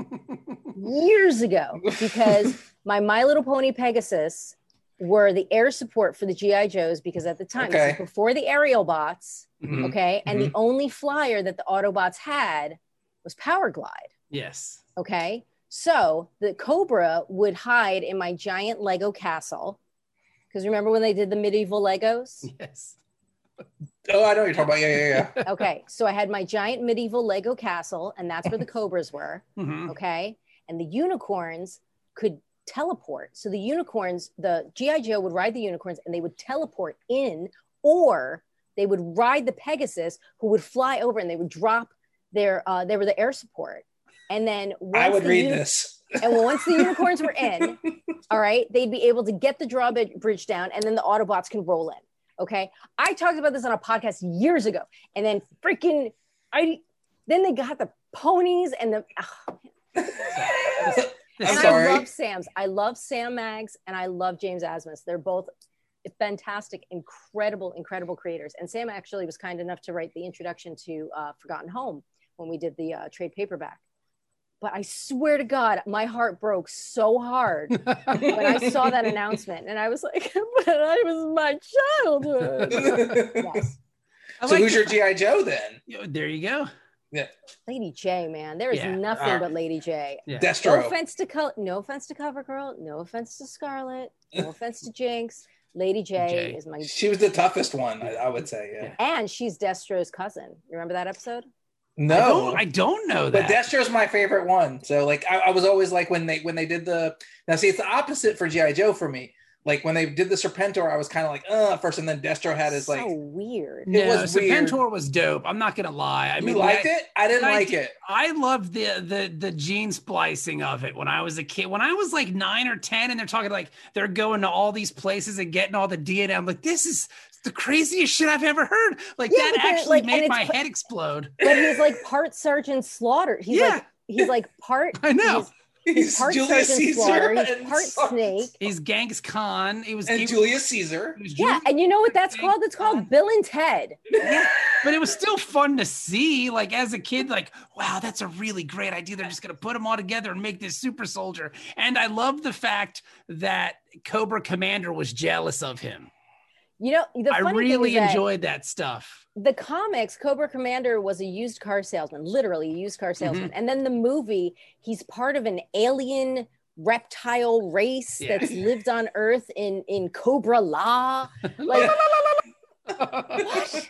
years ago, because my My Little Pony Pegasus were the air support for the G I Joes because at the time, okay. this was before the aerial bots, mm-hmm. okay, and mm-hmm. the only flyer that the Autobots had was Power Glide. Yes. Okay, so the Cobra would hide in my giant Lego castle. Because remember when they did the medieval Legos? Yes. Oh, I know what you're talking about. Yeah, yeah, yeah. Okay, so I had my giant medieval Lego castle, and that's where the cobras were. Mhm. Okay, and the unicorns could teleport. So the unicorns, the G I. Joe would ride the unicorns, and they would teleport in, or they would ride the Pegasus, who would fly over, and they would drop their. Uh, they were the air support, and then once I would the read uni- this. And once the unicorns were in, all right, they'd be able to get the drawbridge down, and then the Autobots can roll in. Okay, I talked about this on a podcast years ago, and then freaking, I then they got the ponies and the. Oh, I'm and sorry. I love Sam's. I love Sam Maggs, and I love James Asmus. They're both fantastic, incredible, incredible creators. And Sam actually was kind enough to write the introduction to uh, Forgotten Home when we did the uh, trade paperback. But I swear to God, my heart broke so hard when I saw that announcement. And I was like, but I was my childhood. Yes. I So like who's the- your G I. Joe then? There you go. Yeah. Lady J, man. There is Yeah. nothing Uh, but Lady J. Yeah. No Destro. offense to co- no offense to CoverGirl, no offense to Scarlet, no offense to Jinx. Lady J, J. is my She was the toughest one, I, I would say. Yeah. and she's Destro's cousin. You remember that episode? No. I don't, I don't know But that. Destro's my favorite one. So like I, I was always like when they when they did the now see it's the opposite for G I. Joe for me. Like when they did the Serpentor, I was kind of like, uh, at first, and then Destro had his So like weird. no, was weird. Serpentor was dope. I'm not gonna lie. I you mean, liked I, it? I didn't I like did- it. I loved the the the gene splicing of it when I was a kid. When I was like nine or ten, and they're talking like they're going to all these places and getting all the D N A. I'm like, this is the craziest shit I've ever heard. Like Yeah, that but then, actually like, and made it's my pu- head explode. But he's like part Sergeant Slaughter. He's Yeah. like he's like part I know. he's- He's part Julius Sergeant Caesar Slaughter, he's and part Sarge- Snake. He's Genghis Khan. He was he and was- Julius Caesar. he was Yeah, Julius- and you know what that's Genghis called? It's called Khan. Bill and Ted. Yeah, but it was still fun to see. Like as a kid, like, wow, that's a really great idea. They're just gonna put them all together and make this super soldier. And I love the fact that Cobra Commander was jealous of him. You know, the I funny really thing is that enjoyed that stuff. the comics, Cobra Commander was a used car salesman, literally a used car salesman. Mm-hmm. And then the movie, he's part of an alien reptile race Yeah. that's lived on Earth in in Cobra La. Like, The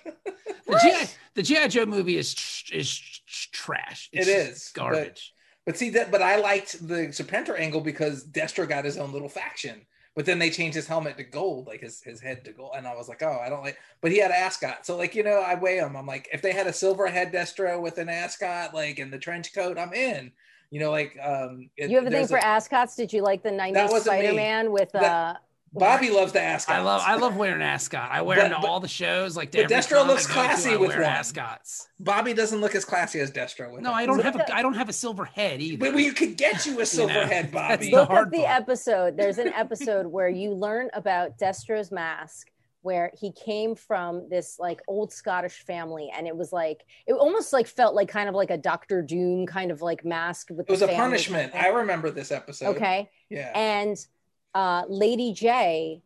G I the G I Joe movie is tr- is tr- trash. It It's is, garbage. But see that, but I liked the Serpentor angle because Destro got his own little faction. But then they changed his helmet to gold, like his, his head to gold. And I was like, oh, I don't like, but he had an ascot. So like, you know, I weigh him. I'm like, if they had a silver head Destro with an ascot, like in the trench coat, I'm in, you know, like, um, it, you have a thing there's for ascots? Did you like the nineties wasn't me. Spider-Man with That- uh Bobby loves the ascot. I love I love wearing an ascot. I wear But- them to but- all the shows. Like to but every Destro con I looks go to, classy I with wear one. ascots. Bobby doesn't look as classy as Destro. With No, it. I don't Look have at a I don't have a silver head either. But we could get you a silver know, head, that's Bobby. the look hard at the part. episode. There's an episode where you learn about Destro's mask, where he came from this like old Scottish family, and it was like it almost like felt like kind of like a Doctor Doom kind of like mask with It was the a family punishment. kind I of remember this thing. episode. Okay, Yeah. and uh, Lady J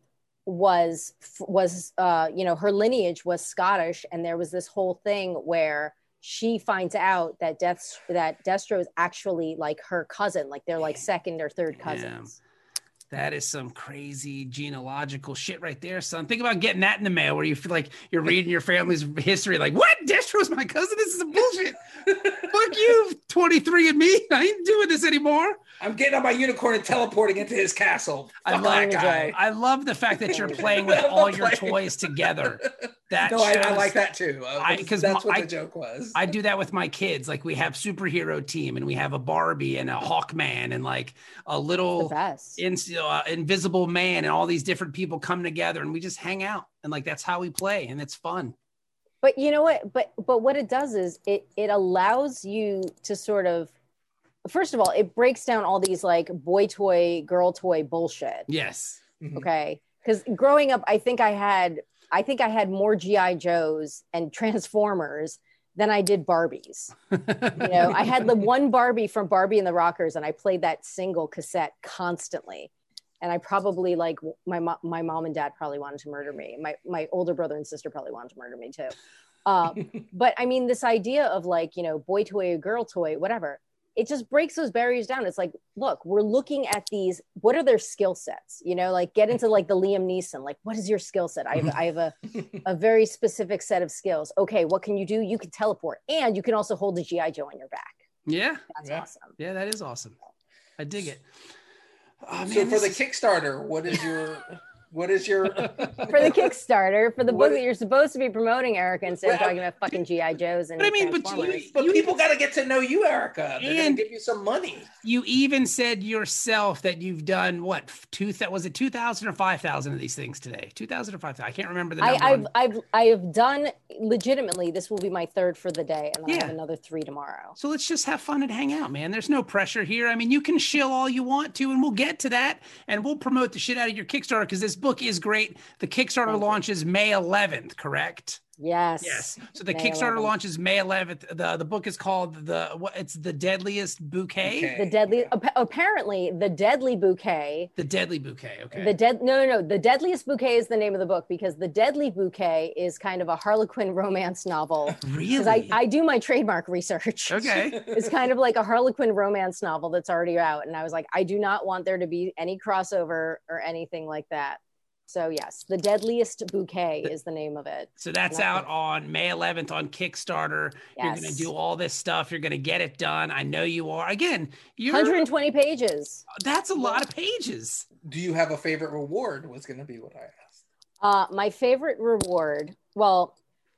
was was uh, you know, her lineage was Scottish, and there was this whole thing where she finds out that Death that Destro is actually like her cousin, like they're like second or third cousins. That is some crazy genealogical shit right there, son. Think about getting that in the mail where you feel like you're reading your family's history, like, what? Destro's my cousin? This is some bullshit. Fuck you, twenty-three and me. I ain't doing this anymore. I'm getting on my unicorn and teleporting into his castle. I Fuck love that guy. I love the fact that you're playing with all your Playing. toys together. That No, I, I shows- like that too. Uh, I- 'cause that's my- what I- the joke was. I do that with my kids. Like we have superhero team, and we have a Barbie and a Hawkman, and like a The little best. in, uh, invisible man, and all these different people come together, and we just hang out, and like that's how we play, and it's fun. But you know what? But but what it does is it it allows you to sort of, first of all, it breaks down all these like boy toy, girl toy bullshit. Yes. Mhm. Okay, because growing up, I think I had I think I had more G I Joes and Transformers than I did Barbies. You know, I had the one Barbie from Barbie and the Rockers, and I played that single cassette constantly. And I probably like my mo- my mom and dad probably wanted to murder me. My my older brother and sister probably wanted to murder me too. Um, but I mean, this idea of like, you know, boy toy, girl toy, whatever. it just breaks those barriers down. It's like, look, we're looking at these, what are their skill sets? You know, like get into like the Liam Neeson, like, what is your skill set? I have, I have a, a very specific set of skills. Okay, what can you do? You can teleport, and you can also hold a G I Joe on your back. Yeah. That's yeah. awesome. Yeah, that is awesome. I dig it. Oh, so man, for the is... Kickstarter, what is your... What is your for the Kickstarter for the what book that you're supposed to be promoting, Erica, instead well, of talking about fucking G I Joes and but I mean, but, Transformers? you, but you people even, got to get to know you, Erica. They're going to give you some money. You even said yourself that you've done what two that was it two thousand or five thousand of these things today? Two thousand or five thousand? I can't remember the number. I, I've I've I have done legitimately. This will be my third for the day, and then Yeah. I have another three tomorrow. So let's just have fun and hang out, man. There's no pressure here. I mean, you can shill all you want to, and we'll get to that, and we'll promote the shit out of your Kickstarter because this book is great. The Kickstarter launches May eleventh, correct? Yes. Yes. So the May Kickstarter eleventh. launches May eleventh. The the book is called the what? It's the Deadliest Bouquet. Okay. The deadly. ap- Apparently, the Deadly Bouquet. The Deadly Bouquet. Okay. The dead. No, no, no. The Deadliest Bouquet is the name of the book because the Deadly Bouquet is kind of a Harlequin romance novel. Really? Because I, I do my trademark research. Okay. It's kind of like a Harlequin romance novel that's already out, and I was like, I do not want there to be any crossover or anything like that. So yes, The Deadliest Bouquet is the name of it. So that's Nothing. out on May eleventh on Kickstarter. You're Yes. going to do all this stuff. You're going to get it done. I know you are. Again, you're one hundred twenty pages. that's a lot of pages. Do you have a favorite reward? Was going to be what I asked. Uh, my favorite reward, well,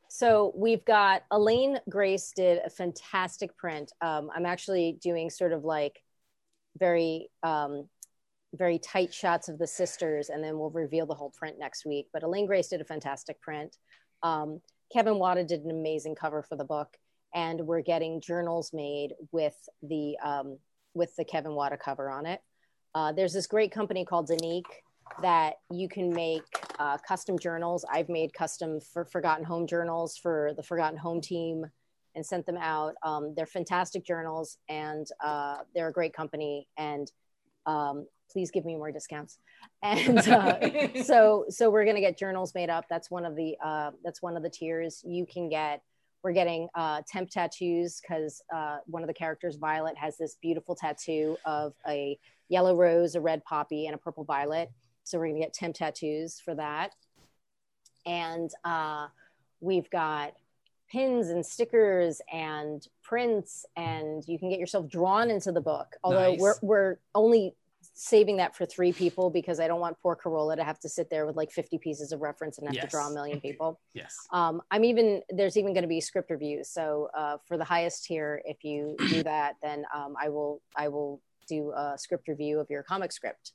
so we've got Elaine Grace did a fantastic print. Um, I'm actually doing sort of like very, um, very tight shots of the sisters, and then we'll reveal the whole print next week. But Elaine Grace did a fantastic print. Um, Kevin Wada did an amazing cover for the book, and we're getting journals made with the um, with the Kevin Wada cover on it. Uh, there's this great company called Danique that you can make uh, custom journals. I've made custom for Forgotten Home journals for the Forgotten Home team and sent them out. Um, they're fantastic journals, and uh, they're a great company. And um, please give me more discounts. And uh, so, so we're gonna get journals made up. That's one of the uh, that's one of the tiers you can get. We're getting uh, temp tattoos because uh, one of the characters, Violet, has this beautiful tattoo of a yellow rose, a red poppy, and a purple violet. So we're gonna get temp tattoos for that. And uh, we've got pins and stickers and prints, and you can get yourself drawn into the book. Although Nice. we're we're only saving that for three people because I don't want poor Carola to have to sit there with like fifty pieces of reference and have Yes. to draw a million people. Yes. Um, I'm even, there's even going to be script reviews. So uh, for the highest tier, if you do that, then um, I will, I will do a script review of your comic script.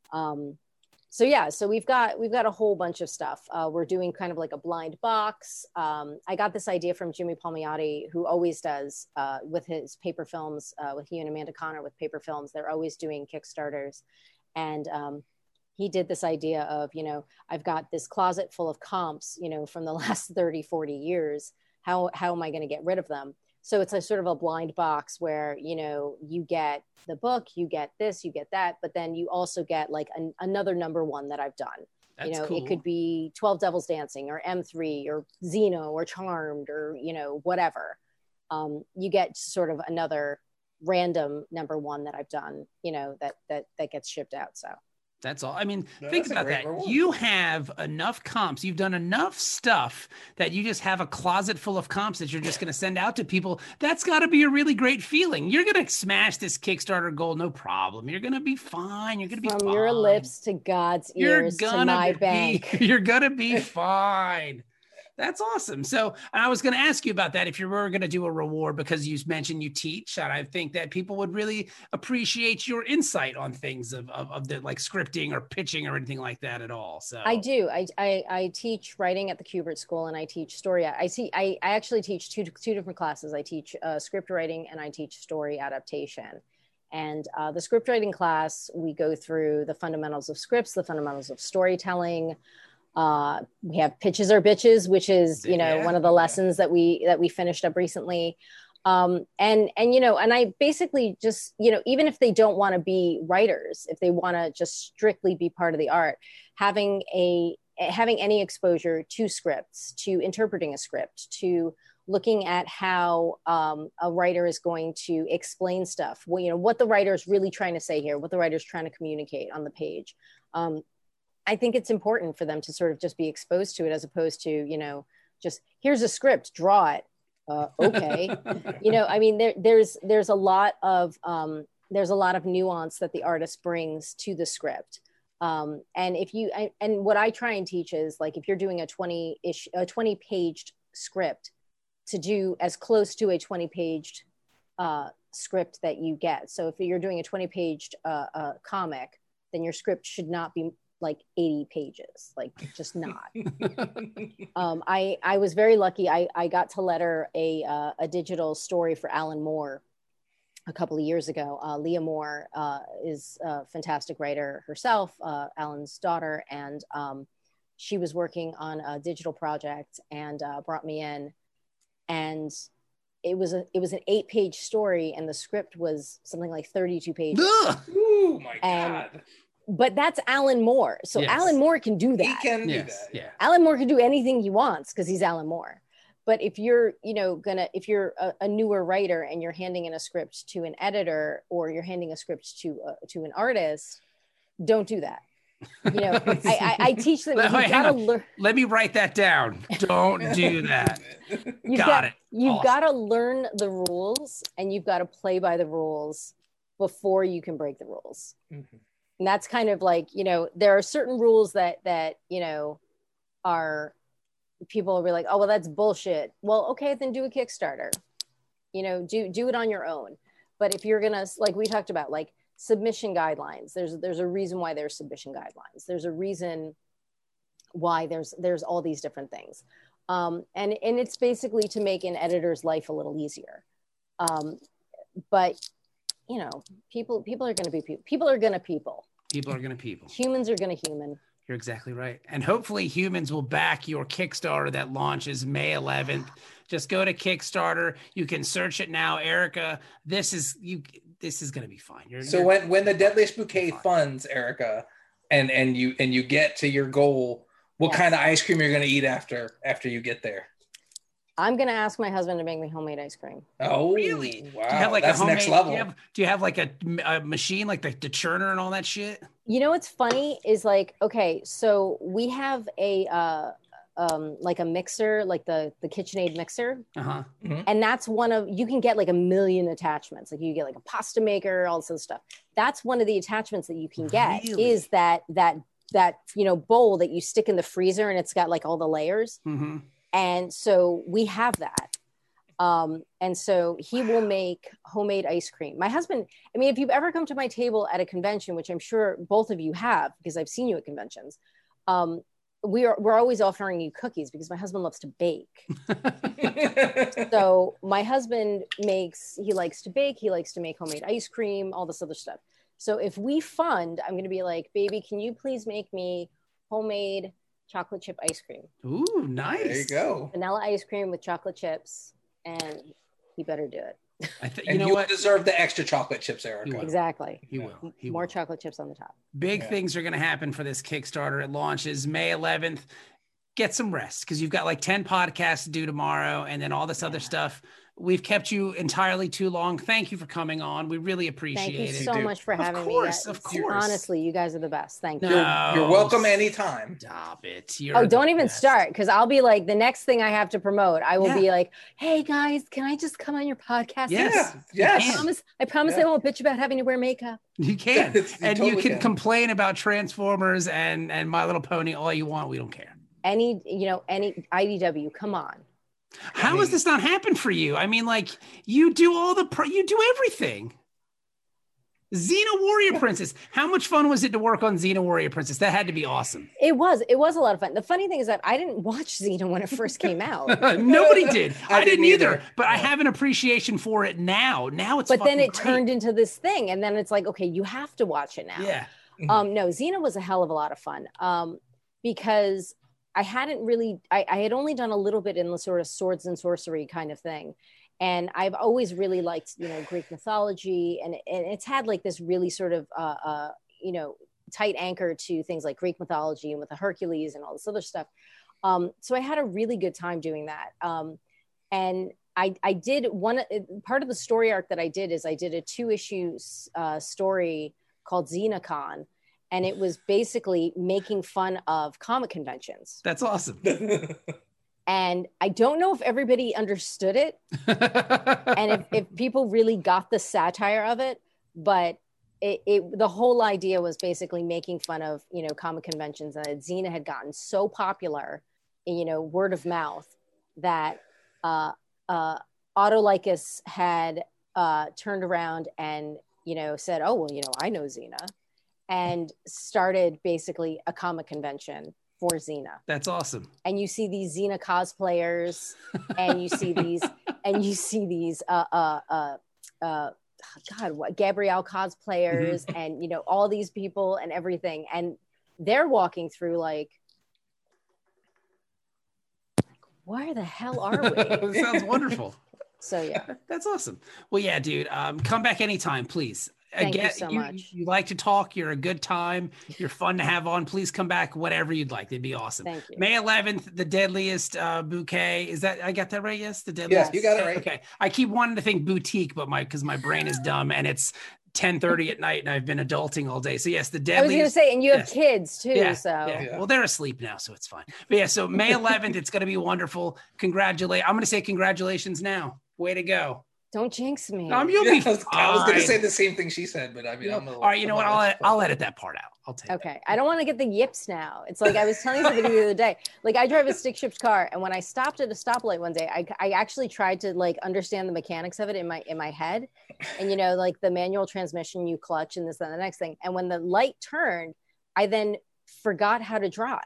Um, so yeah, so we've got, we've got a whole bunch of stuff. Uh, we're doing kind of like a blind box. Um, I got this idea from Jimmy Palmiotti, who always does uh, with his paper films, uh, with he and Amanda Connor with paper films. They're always doing Kickstarters. And um, he did this idea of, you know, I've got this closet full of comps, you know, from the last thirty, forty years. How, how am I going to get rid of them? So it's a sort of a blind box where, you know, you get the book, you get this, you get that, but then you also get like an, another number one that I've done. That's you know, cool. it could be twelve Devils Dancing or M three or Xeno or Charmed or, you know, whatever. Um, you get sort of another random number one that I've done, you know, that, that, that gets shipped out. So That's all. I mean, No, think that's a about great that. reward. You have enough comps. You've done enough stuff that you just have a closet full of comps that you're just going to send out to people. That's got to be a really great feeling. You're going to smash this Kickstarter goal, no problem. You're going to be fine. You're going to be from fine. your lips to God's You're ears to gonna my be, bank. You're gonna be fine. That's awesome. So I was going to ask you about that if you were going to do a reward, because you mentioned you teach, and I think that people would really appreciate your insight on things of, of, of the like scripting or pitching or anything like that at all. So I do. I, I, I teach writing at the Kubert School, and I teach story. I see. I, I actually teach two two different classes. I teach uh, script writing and I teach story adaptation. And uh, the script writing class, we go through the fundamentals of scripts, the fundamentals of storytelling. Uh, we have Pitches Are Bitches, which is, you know, Yeah. one of the lessons that we that we finished up recently. Um, and and you know, and I basically just, you know, even if they don't want to be writers, if they want to just strictly be part of the art, having a having any exposure to scripts, to interpreting a script, to looking at how um, a writer is going to explain stuff, well, you know, what the writer is really trying to say here, what the writer is trying to communicate on the page. Um, I think it's important for them to sort of just be exposed to it, as opposed to, you know, just here's a script, draw it. Uh, okay. You know, I mean, there, there's, there's a lot of, um, there's a lot of nuance that the artist brings to the script. Um, and if you, I, and what I try and teach is, like, if you're doing a twenty ish, a twenty paged script, to do as close to a twenty paged uh, script that you get. So if you're doing a twenty paged uh, uh, comic, then your script should not be like eighty pages, like just not. um, I, I was very lucky. I, I got to letter a, uh, a digital story for Alan Moore a couple of years ago. Uh, Leah Moore uh, is a fantastic writer herself, uh, Alan's daughter. And um, she was working on a digital project and uh, brought me in. And it was a it was an eight page story, and the script was something like thirty-two pages. Ugh. Oh my and, God. But that's Alan Moore. So Yes. Alan Moore can do that. He can Yes. do that. Yeah. Alan Moore can do anything he wants because he's Alan Moore. But if you're, you know, gonna, if you're a, a newer writer and you're handing in a script to an editor, or you're handing a script to uh, to an artist, don't do that. You know, I, I, I teach them. Wait, You hang gotta on. learn. Let me write that down. Don't do that. You've Got got, it. You've Awesome. got to learn the rules, and you've got to play by the rules before you can break the rules. Mhm. And that's kind of like, you know, there are certain rules that that you know are, people will be like, oh well, that's bullshit. Well, okay, then do a Kickstarter. You know, do do it on your own. But if you're gonna, like we talked about, like submission guidelines, there's there's a reason why there's submission guidelines. There's a reason why there's there's all these different things. Um, and, and it's basically to make an editor's life a little easier. Um, but, you know, people, people are going to be, people, people are going to people. People are going to people. Humans are going to human. You're exactly right. And hopefully humans will back your Kickstarter that launches May eleventh. Just go to Kickstarter. You can search it now. Erica, this is you. This is going to be fine. You're, So you're, when when the Deadliest Bouquet fine. funds, Erica, and and you and you get to your goal, what Yes. kind of ice cream you're going to eat after after you get there? I'm going to ask my husband to make me homemade ice cream. Oh, Really? Wow, do you have like that's a homemade, next level. Do you have, do you have like a, a machine, like the, the churner and all that shit? You know, what's funny is, like, okay, so we have a, uh, um, like a mixer, like the, the KitchenAid mixer. Uh-huh. And that's one of, you can get like a million attachments. Like you get like a pasta maker, all this other stuff. That's one of the attachments that you can get, Really? is that, that, that, you know, bowl that you stick in the freezer, and it's got like all the layers. Mm-hmm. And so we have that. Um, and so he will make homemade ice cream. My husband, I mean, if you've ever come to my table at a convention, which I'm sure both of you have, because I've seen you at conventions, um, we are, we're always offering you cookies because my husband loves to bake. So my husband makes, he likes to bake, he likes to make homemade ice cream, all this other stuff. So if we fund, I'm going to be like, baby, can you please make me homemade chocolate chip ice cream? Ooh, nice. There you go. Vanilla ice cream with chocolate chips, and he better do it. I th- you And know you what? deserve the extra chocolate chips, Erica. will. Exactly. He will. He More will. chocolate chips on the top. Big Yeah. things are going to happen for this Kickstarter. It launches May eleventh. Get some rest, because you've got like ten podcasts to do tomorrow, and then all this other stuff. We've kept you entirely too long. Thank you for coming on. We really appreciate Thank you it. so do. much for Of having course, me. of It's- course. Honestly, you guys are the best. Thank you. No. You're, you're welcome anytime. Stop it. You're Oh, the don't even best. start, because I'll be like, the next thing I have to promote, I will Yeah. be like, hey guys, can I just come on your podcast? Yes. Yeah. I Yes. promise, I promise Yeah. I won't bitch about having to wear makeup. You can. You and totally you can can. complain about Transformers and, and My Little Pony all you want. We don't care. Any, you know, any I D W, come on. How mean- has this not happened for you? I mean, like, you do all the, pro- you do everything. Xena Warrior Princess. How much fun was it to work on Xena Warrior Princess? That had to be awesome. It was, it was a lot of fun. The funny thing is that I didn't watch Xena when it first came out. Nobody did. I, I didn't didn't either, either. but I Yeah. have an appreciation for it now. Now it's But then fucking it great. turned into this thing, and then it's like, okay, you have to watch it now. Yeah. Um, no, Xena was a hell of a lot of fun, um, because I hadn't really, I, I had only done a little bit in the sort of swords and sorcery kind of thing. And I've always really liked, you know, Greek mythology, and, and it's had like this really sort of, uh, uh, you know, tight anchor to things like Greek mythology and with the Hercules and all this other stuff. Um, so I had a really good time doing that. Um, and I, I did one part of the story arc that I did is I did a two issue uh, story called XenaCon, and it was basically making fun of comic conventions. That's awesome. And I don't know if everybody understood it and if, if people really got the satire of it, but it, it the whole idea was basically making fun of, you know, comic conventions, and Xena had gotten so popular, you know, word of mouth, that uh, uh, Autolycus had uh, turned around and, you know, said, oh, well, you know, I know Xena, and started basically a comic convention for Xena. That's awesome. And you see these Xena cosplayers, and you see these, and you see these, uh, uh, uh, uh, God, what Gabrielle cosplayers, Mm-hmm. and, you know, all these people and everything. And they're walking through like, where the hell are we? Sounds wonderful. So yeah, that's awesome. Well, yeah, dude, um, come back anytime, please. Thank Again, you so you, much. You like to talk. You're a good time. You're fun to have on. Please come back whenever you'd like. It'd be awesome. Thank you. May eleventh, the deadliest uh, bouquet. Is that, I got that right? Yes. The deadliest. Yes, you got it right. Okay. I keep wanting to think boutique, but my, cause my brain is dumb and it's ten thirty at night and I've been adulting all day. So yes, the deadliest. I was going to say, and you have yes. kids too. Yeah, so yeah. Yeah. Well, they're asleep now, so it's fine. But yeah, so May eleventh, it's going to be wonderful. Congratulate. I'm going to say congratulations now. Way to go. don't jinx me. Um, you'll Yeah, be I was, I was going to fine. say the same thing she said, but I mean, I'm a little, All right, you know what? I'm I'll a- ed- I'll edit that part out. I'll take. Okay. I don't want to get the yips now. It's like I was telling somebody the other day, like I drive a stick shift car, and when I stopped at a stoplight one day, I, I actually tried to like understand the mechanics of it in my in my head. And you know, like the manual transmission, you clutch and this and the next thing. And when the light turned, I then forgot how to drive.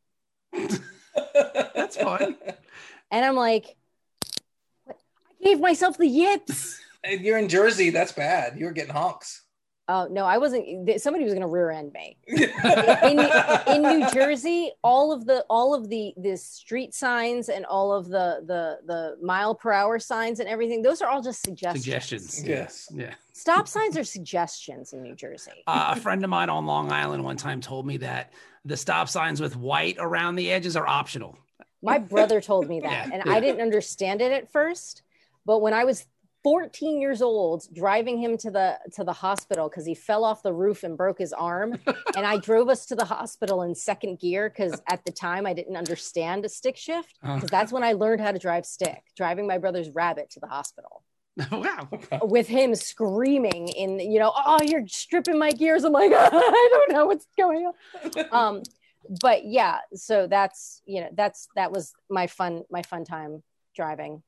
That's fine. And I'm like, what? I gave myself the yips. And you're in Jersey. That's bad. You were getting honks. Oh no, I wasn't. Somebody was going to rear end me. in, in New Jersey, all of the all of the the street signs and all of the the the mile per hour signs and everything, those are all just suggestions. Suggestions. Yes. Yeah. Stop signs are suggestions in New Jersey. Uh, a friend of mine on Long Island one time told me that the stop signs with white around the edges are optional. My brother told me that, Yeah, and yeah. I didn't understand it at first. But when I was fourteen years old, driving him to the to the hospital because he fell off the roof and broke his arm, and I drove us to the hospital in second gear because at the time I didn't understand a stick shift, because that's when I learned how to drive stick, driving my brother's Rabbit to the hospital Wow. with him screaming in, you know, oh, you're stripping my gears. I'm like, I don't know what's going on. Um, but yeah, so that's, you know, that's that was my fun my fun time driving.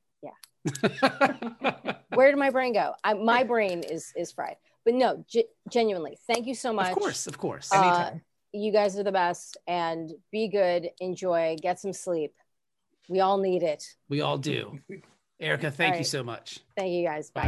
Where did my brain go? I, my brain is is fried. But no, ge- genuinely, thank you so much. Of course, of course. Uh, Anytime. you guys are the best, and be good, enjoy, get some sleep. We all need it. We all do. Erica, thank All you right. so much. Thank you guys. Bye.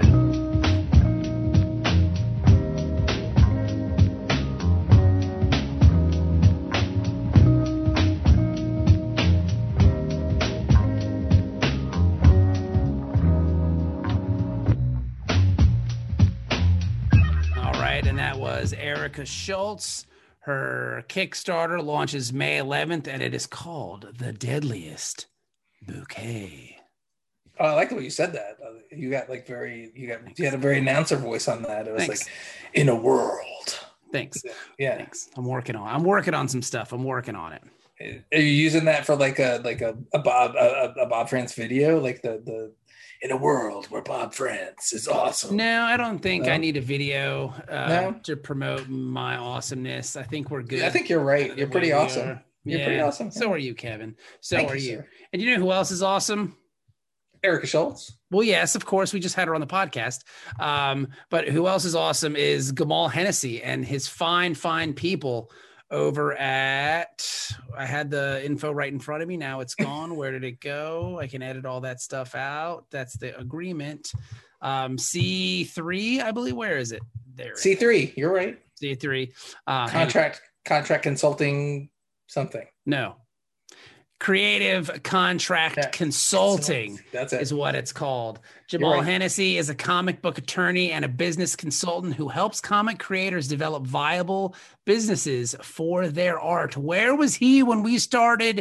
All right, and that was Erica Schultz. Her Kickstarter launches May eleventh, and it is called The Deadliest Bouquet. Oh, I like the way you said that. Uh, You got like very, you got, you had a very announcer voice on that. It was Thanks. like, in a world. Thanks. Yeah. Thanks. I'm working on. I'm working on some stuff. I'm working on it. Are you using that for like a like a, a Bob a, a Bob France video, like the the in a world where Bob France is awesome? No, I don't think No? I need a video uh, No? to promote my awesomeness. I think we're good. I think you're right. the You're way pretty we awesome. are. You're pretty awesome. So are you, Kevin. So Thank are you, you. sir. And you know who else is awesome? Erica Schultz. Well, yes, of course. We just had her on the podcast. Um, but who else is awesome is Gamal Hennessy and his fine, fine people over at, I had the info right in front of me. Now it's gone. Where did it go? I can edit all that stuff out. That's the agreement. Um, C three, I believe. Where is it? There. it C is. three. You're right. C three. Uh, Contract contract consulting something. No. Creative Contract Yeah. Consulting. That's it. Is what it's called. Jamal right. Hennessy is a comic book attorney and a business consultant who helps comic creators develop viable businesses for their art. Where was he when we started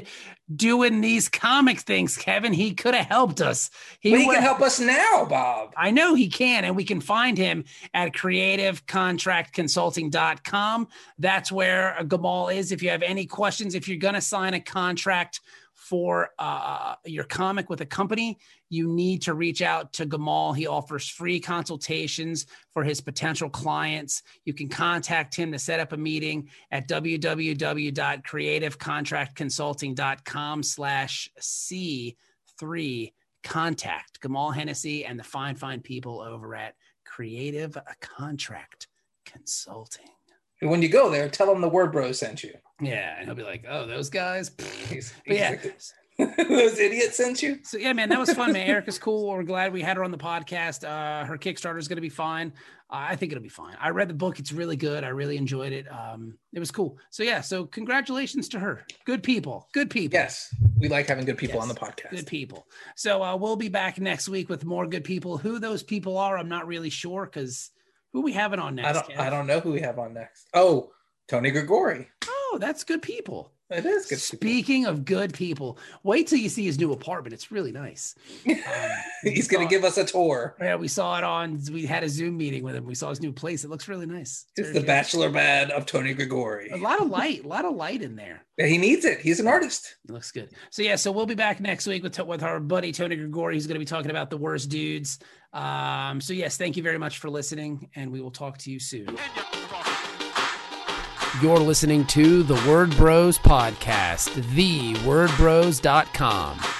doing these comic things, Kevin. He could have helped us. He, well, he can help us now, Bob. I know he can, and we can find him at creative contract consulting dot com. That's where Gamal is. If you have any questions, if you're going to sign a contract for uh, your comic with a company, you need to reach out to Gamal. He offers free consultations for his potential clients. You can contact him to set up a meeting at w w w dot creative contract consulting dot com slash C three contact Gamal Hennessy and the fine, fine people over at Creative Contract Consulting. When you go there, tell them the Word Bros sent you. Yeah, and he'll be like, "Oh, those guys." He's, but yeah, those idiots sent you. So yeah, man, that was fun, man. Erica's cool. We're glad we had her on the podcast. Uh, her Kickstarter is going to be fine. Uh, I think it'll be fine. I read the book; it's really good. I really enjoyed it. Um, it was cool. So yeah, so congratulations to her. Good people. Good people. Yes, we like having good people yes. on the podcast. Good people. So uh, we'll be back next week with more good people. Who those people are, I'm not really sure because who we having on next? I don't. Kev? I don't know who we have on next. Oh. Tony Gregori. Oh, that's good people. It is good. Speaking people. of good people, wait till you see his new apartment. It's really nice. Um, He's going to give us a tour. Yeah, we saw it on, we had a Zoom meeting with him. We saw his new place. It looks really nice. It's, it's the good. Bachelor pad of Tony Gregori. A lot of light, a lot of light in there. Yeah, he needs it. He's an artist. It looks good. So yeah, so we'll be back next week with, with our buddy Tony Gregori. He's going to be talking about the worst dudes. Um, so yes, thank you very much for listening, and we will talk to you soon. You're listening to the Word Bros Podcast, the word bros dot com.